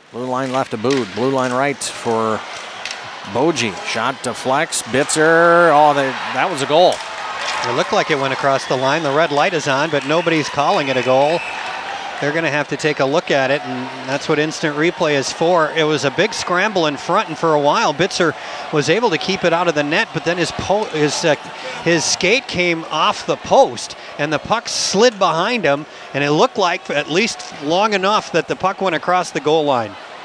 Blue line left to Bood. Blue line right for Boji. Shot to Flex. Bitzer. Oh, that was a goal. It looked like it went across the line. The red light is on, but nobody's calling it a goal. They're going to have to take a look at it, and that's what instant replay is for. It was a big scramble in front, and for a while, Bitzer was able to keep it out of the net, but then his skate came off the post, and the puck slid behind him, and it looked like at least long enough that the puck went across the goal line.